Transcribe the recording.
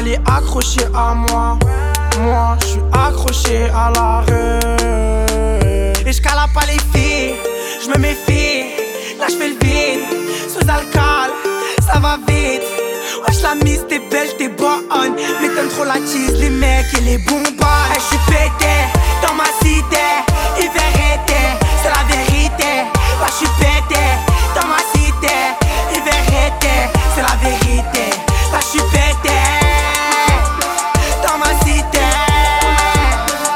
est accroché à moi. Moi, je suis accroché à la rue. Et je cala pas les filles, je me méfie. Là je fais le vide, sous alcool, ça va vite. Wesh la mise, t'es belle, t'es bonne. Mais t'aimes trop la cheese, les mecs et les bons.